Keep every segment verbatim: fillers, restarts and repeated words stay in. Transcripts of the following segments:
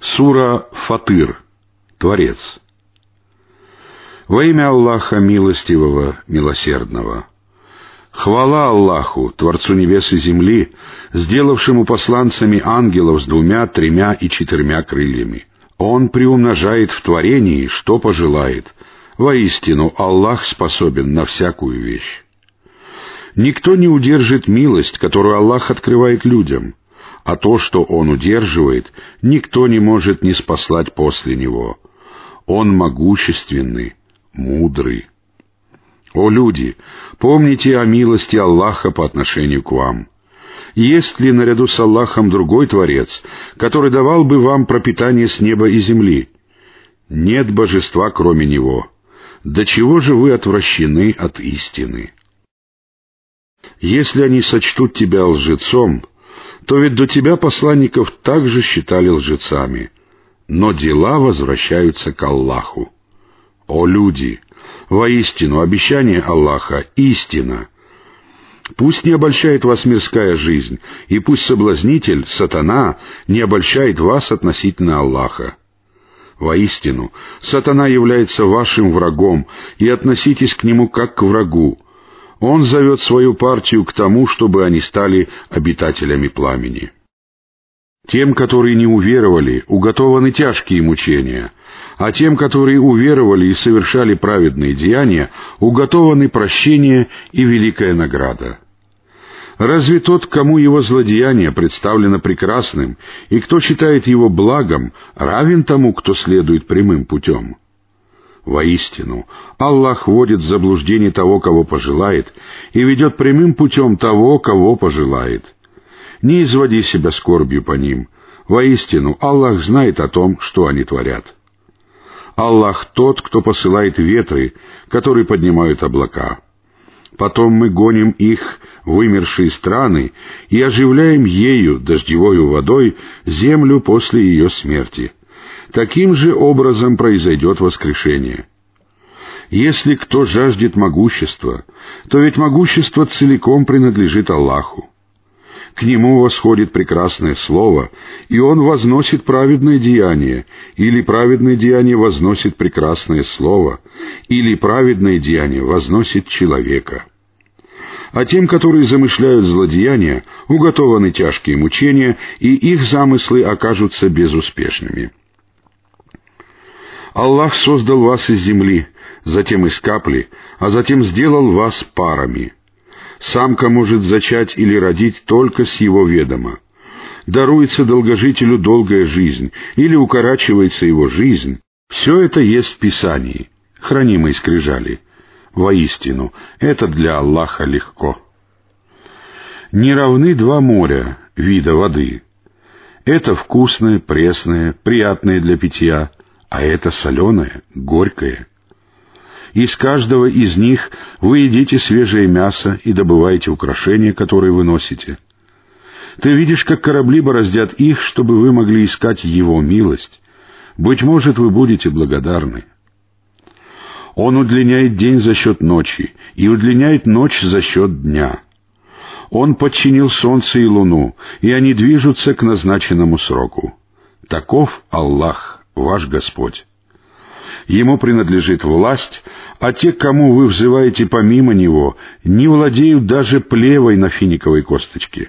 Сура Фатыр. Творец. Во имя Аллаха Милостивого, Милосердного. Хвала Аллаху, Творцу небес и земли, сделавшему посланцами ангелов с двумя, тремя и четырьмя крыльями. Он приумножает в творении, что пожелает. Воистину, Аллах способен на всякую вещь. Никто не удержит милость, которую Аллах открывает людям, а то, что Он удерживает, никто не может ниспослать после Него. Он могущественный, мудрый. О люди, помните о милости Аллаха по отношению к вам. Есть ли наряду с Аллахом другой Творец, который давал бы вам пропитание с неба и земли? Нет божества, кроме Него. До чего же вы отвращены от истины? Если они сочтут тебя лжецом, то ведь до тебя посланников также считали лжецами, но дела возвращаются к Аллаху. О люди, воистину обещание Аллаха — истина. Пусть не обольщает вас мирская жизнь, и пусть соблазнитель, сатана, не обольщает вас относительно Аллаха. Воистину, сатана является вашим врагом, и относитесь к нему как к врагу. Он зовет свою партию к тому, чтобы они стали обитателями пламени. Тем, которые не уверовали, уготованы тяжкие мучения, а тем, которые уверовали и совершали праведные деяния, уготованы прощение и великая награда. Разве тот, кому его злодеяние представлено прекрасным, и кто считает его благом, равен тому, кто следует прямым путем? Воистину, Аллах вводит в заблуждение того, кого пожелает, и ведет прямым путем того, кого пожелает. Не изводи себя скорбью по ним. Воистину, Аллах знает о том, что они творят. Аллах тот, кто посылает ветры, которые поднимают облака. Потом мы гоним их в вымершие страны и оживляем ею, дождевою водой, землю после ее смерти. Таким же образом произойдет воскрешение. Если кто жаждет могущества, то ведь могущество целиком принадлежит Аллаху. К Нему восходит прекрасное слово, и Он возносит праведное деяние, или праведное деяние возносит прекрасное слово, или праведное деяние возносит человека. А тем, которые замышляют злодеяния, уготованы тяжкие мучения, и их замыслы окажутся безуспешными. Аллах создал вас из земли, затем из капли, а затем сделал вас парами. Самка может зачать или родить только с его ведома. Даруется долгожителю долгая жизнь, или укорачивается его жизнь. Все это есть в Писании, хранимой скрижали. Воистину, это для Аллаха легко. Не равны два моря, вида воды. Это вкусное, пресное, приятное для питья, а это соленое, горькое. Из каждого из них вы едите свежее мясо и добываете украшения, которые вы носите. Ты видишь, как корабли бороздят их, чтобы вы могли искать Его милость. Быть может, вы будете благодарны. Он удлиняет день за счет ночи и удлиняет ночь за счет дня. Он подчинил солнце и луну, и они движутся к назначенному сроку. Таков Аллах, ваш Господь. Ему принадлежит власть, а те, кому вы взываете помимо Него, не владеют даже плевой на финиковой косточке.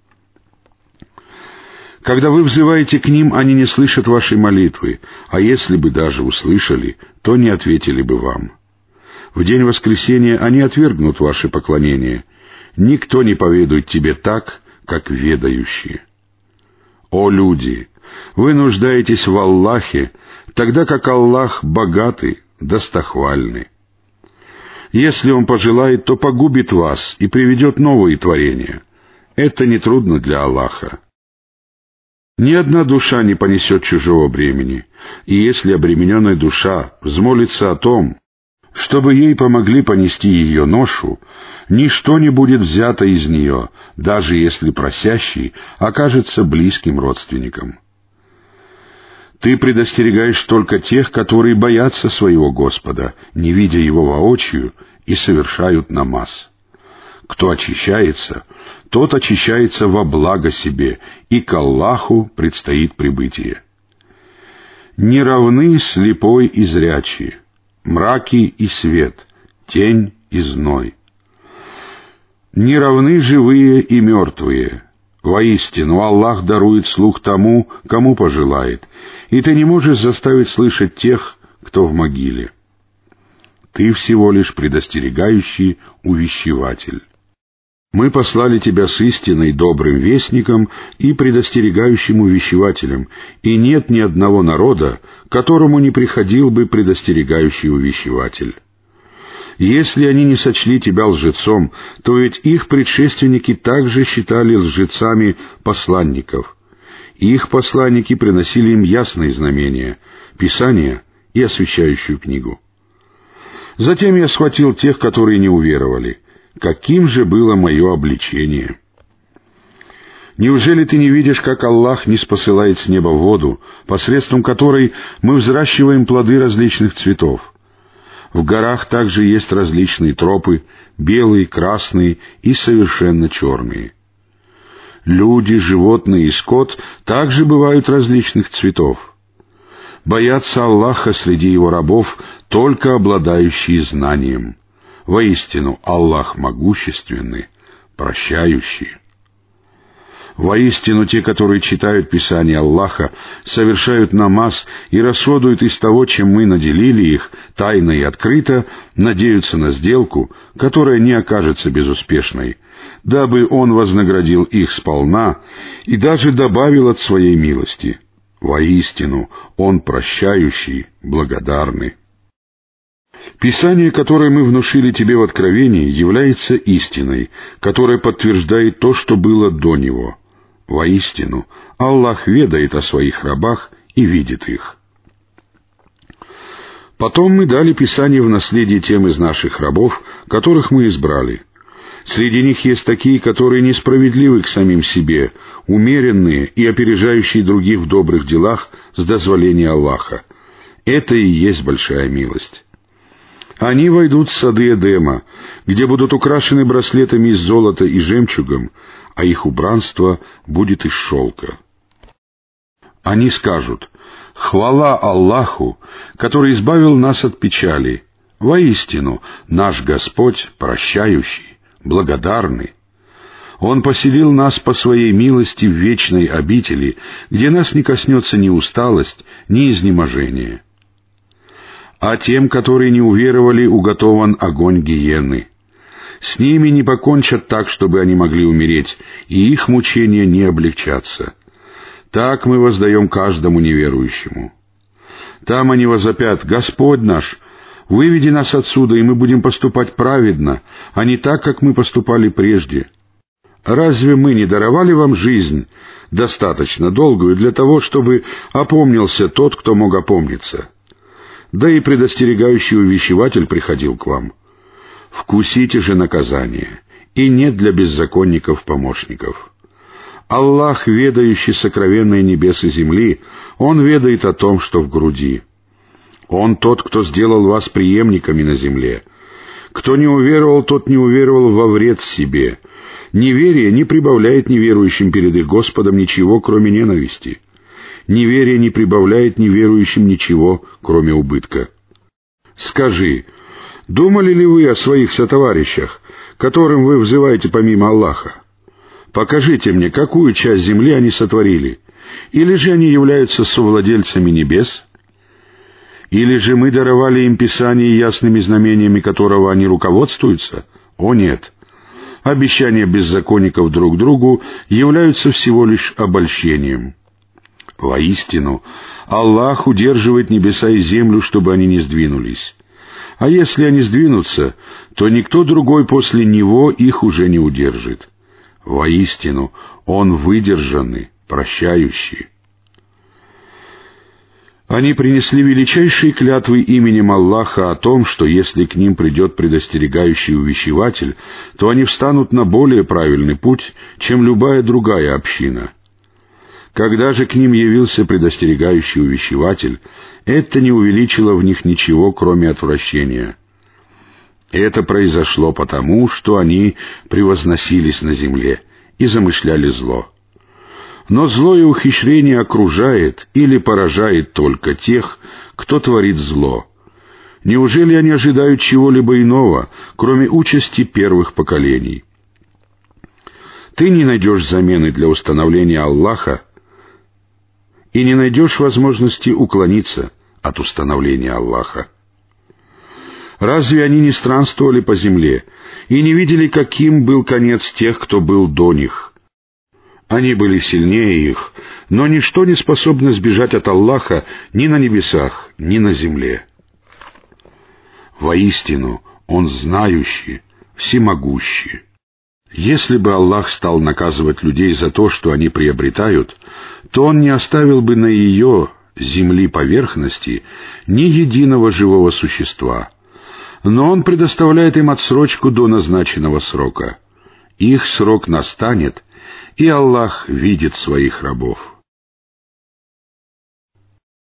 Когда вы взываете к ним, они не слышат вашей молитвы, а если бы даже услышали, то не ответили бы вам. В день воскресения они отвергнут ваше поклонение. Никто не поведает тебе так, как ведающие. О люди! Вы нуждаетесь в Аллахе, тогда как Аллах богатый, достохвальный. Если Он пожелает, то погубит вас и приведет новые творения. Это нетрудно для Аллаха. Ни одна душа не понесет чужого бремени, и если обремененная душа взмолится о том, чтобы ей помогли понести ее ношу, ничто не будет взято из нее, даже если просящий окажется близким родственником. Ты предостерегаешь только тех, которые боятся своего Господа, не видя Его воочию, и совершают намаз. Кто очищается, тот очищается во благо себе, и к Аллаху предстоит прибытие. Не равны слепой и зрячий, мраки и свет, тень и зной. Не равны живые и мертвые. Воистину, Аллах дарует слух тому, кому пожелает, и ты не можешь заставить слышать тех, кто в могиле. Ты всего лишь предостерегающий увещеватель. Мы послали тебя с истиной, добрым вестником и предостерегающим увещевателем, и нет ни одного народа, которому не приходил бы предостерегающий увещеватель. Если они не сочли тебя лжецом, то ведь их предшественники также считали лжецами посланников. Их посланники приносили им ясные знамения, Писание и освящающую книгу. Затем я схватил тех, которые не уверовали. Каким же было мое обличение! Неужели ты не видишь, как Аллах ниспосылает с неба воду, посредством которой мы взращиваем плоды различных цветов? В горах также есть различные тропы, белые, красные и совершенно черные. Люди, животные и скот также бывают различных цветов. Боятся Аллаха среди его рабов только обладающие знанием. Воистину, Аллах могущественный, прощающий. Воистину, те, которые читают Писание Аллаха, совершают намаз и расходуют из того, чем мы наделили их, тайно и открыто, надеются на сделку, которая не окажется безуспешной, дабы Он вознаградил их сполна и даже добавил от Своей милости. Воистину, Он прощающий, благодарный. Писание, которое мы внушили тебе в Откровении, является истиной, которая подтверждает то, что было до него. Воистину, Аллах ведает о своих рабах и видит их. Потом мы дали Писание в наследие тем из наших рабов, которых мы избрали. Среди них есть такие, которые несправедливы к самим себе, умеренные и опережающие других в добрых делах с дозволения Аллаха. Это и есть большая милость. Они войдут в сады Эдема, где будут украшены браслетами из золота и жемчугом, а их убранство будет из шелка. Они скажут: «Хвала Аллаху, который избавил нас от печали. Воистину, наш Господь прощающий, благодарный. Он поселил нас по Своей милости в вечной обители, где нас не коснется ни усталость, ни изнеможение». А тем, которые не уверовали, уготован огонь гиенны. С ними не покончат так, чтобы они могли умереть, и их мучения не облегчатся. Так мы воздаем каждому неверующему. Там они возопят: «Господь наш, выведи нас отсюда, и мы будем поступать праведно, а не так, как мы поступали прежде. Разве мы не даровали вам жизнь, достаточно долгую для того, чтобы опомнился тот, кто мог опомниться? Да и предостерегающий увещеватель приходил к вам. Вкусите же наказание, и нет для беззаконников помощников. Аллах, ведающий сокровенные небес и земли, Он ведает о том, что в груди. Он тот, кто сделал вас преемниками на земле. Кто не уверовал, тот не уверовал во вред себе. Неверие не прибавляет неверующим перед их Господом ничего, кроме ненависти. Неверие не прибавляет неверующим ничего, кроме убытка. Скажи, думали ли вы о своих сотоварищах, которым вы взываете помимо Аллаха? Покажите мне, какую часть земли они сотворили, или же они являются совладельцами небес? Или же мы даровали им Писание ясными знамениями, которого они руководствуются? О нет! Обещания беззаконников друг другу являются всего лишь обольщением. Воистину, Аллах удерживает небеса и землю, чтобы они не сдвинулись. А если они сдвинутся, то никто другой после Него их уже не удержит. Воистину, Он выдержанный, прощающий. Они принесли величайшие клятвы именем Аллаха о том, что если к ним придет предостерегающий увещеватель, то они встанут на более правильный путь, чем любая другая община. Когда же к ним явился предостерегающий увещеватель, это не увеличило в них ничего, кроме отвращения. Это произошло потому, что они превозносились на земле и замышляли зло. Но злое ухищрение окружает или поражает только тех, кто творит зло. Неужели они ожидают чего-либо иного, кроме участи первых поколений? Ты не найдешь замены для установления Аллаха и не найдешь возможности уклониться от установления Аллаха. Разве они не странствовали по земле и не видели, каким был конец тех, кто был до них? Они были сильнее их, но ничто не способно сбежать от Аллаха ни на небесах, ни на земле. Воистину, Он знающий, всемогущий. Если бы Аллах стал наказывать людей за то, что они приобретают, то Он не оставил бы на ее, земли поверхности, ни единого живого существа. Но Он предоставляет им отсрочку до назначенного срока. Их срок настанет, и Аллах видит своих рабов.